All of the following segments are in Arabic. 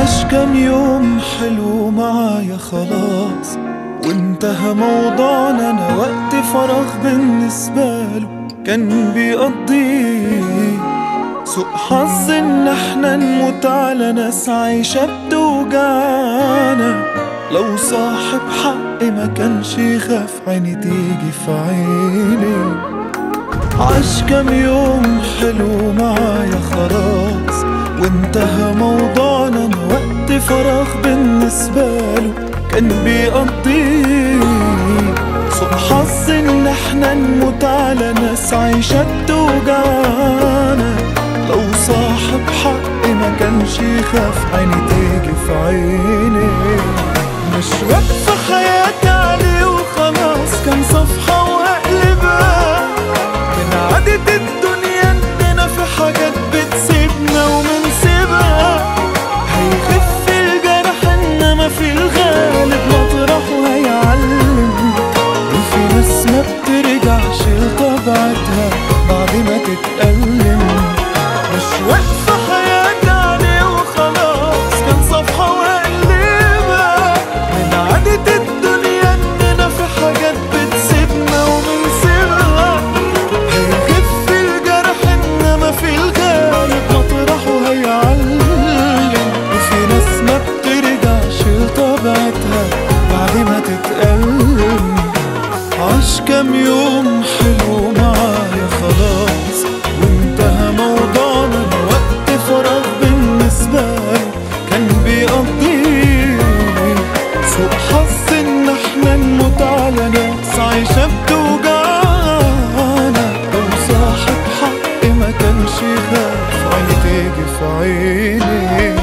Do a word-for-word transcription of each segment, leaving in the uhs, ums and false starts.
عاش كام يوم حلو معايا خلاص وانتهى موضوعنا. انا وقت فراغ بالنسبة له كان بيقضيه سوء حظ ان احنا نموت على ناس عايشة بتوجعنا. لو صاحب حق ما كانش يخاف عيني تيجي في عيني. عاش كام يوم حلو معايا خلاص وانتهى موضوعنا. انا وقت فراغ بالنسبة له كان بيقضيه سوء حظ ان احنا نموت على ناس عايشة بتوجعنا. لو صاحب حق ما كانش يخاف عيني تيجي في عيني. مش واقفة حياتي عليه وخلاص كان صفحة وهقلبها. من عادة الدنيا اننا في حاجات بتسيبنا ومنسيبها. هيخف الجرح انما في الغالب مطرحه هيعلم. وفي ناس ما بترجعش لطبيعتها بعد ما تتألم. مش واقفة حياتي عليه وخلاص كان صفحة وهقلبها. من عادة الدنيا اننا في حاجات بتسيبنا وبنسيبها. هيخف الجرح انما في الغالب مطرحه هيعلم. وفي ناس ما بترجعش لطبيعتها بعد ما تتألم. عاش كام يوم حلو معايا خلاص وانتهى موضوعنا. أنا وقت فراغ بالنسبة له كان بيقضيه سوء حظ ان احنا نموت على ناس عايشة بتوجعنا. لو صاحب حق ما كانش يخاف عيني تيجي في عيني.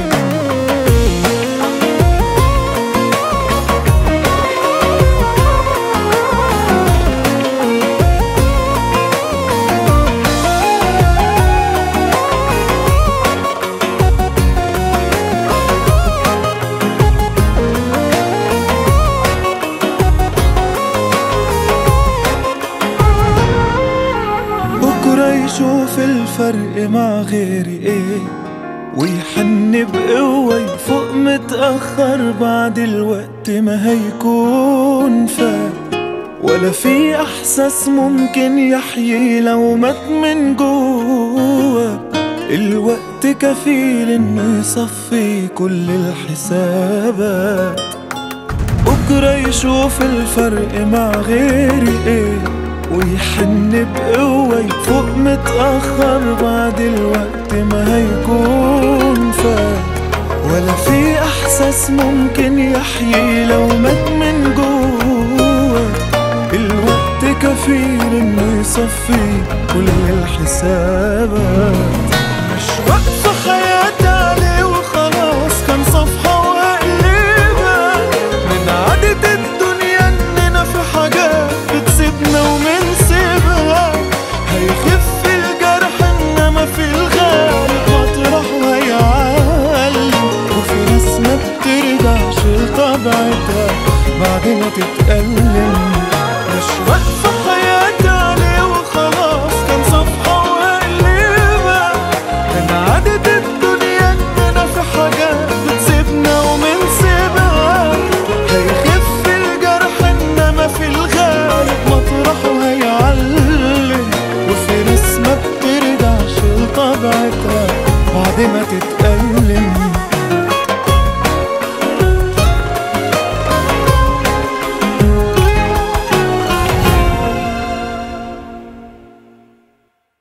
يشوف الفرق مع غيري ايه ويحن بقوة يفوق متأخر بعد الوقت ما هيكون فات. ولا في احساس ممكن يحيي لو مات من جوه. الوقت كفيل انه يصفي كل الحسابات. بكرة يشوف الفرق مع غيري ايه ويحن بقوة يفوق متأخر بعد الوقت ما هيكون فات. ولا في احساس ممكن يحيي لو مات من جوه. الوقت كفيل انه يصفي كل الحسابات. مش واقفة حياتي عليه وخلاص كان صفحة وهقلبها. من عادة الدنيا اننا في حاجات بتسيبنا ومنسيبها. هيخف الجرح انما في الغالب مطرحه هيعلم. وفي ناس ما بترجعش لطبيعتها بعد ما تتألم. مش واقفة حياتي عليه وخلاص كان صفحة وهقلبها. من عادة الدنيا اننا في حاجات بتسيبنا ومنسيبها. هيخف الجرح انما في الغالب مطرحه هيعلم. وفي ناس ما بترجعش لطبيعتها بعد ما تتألم.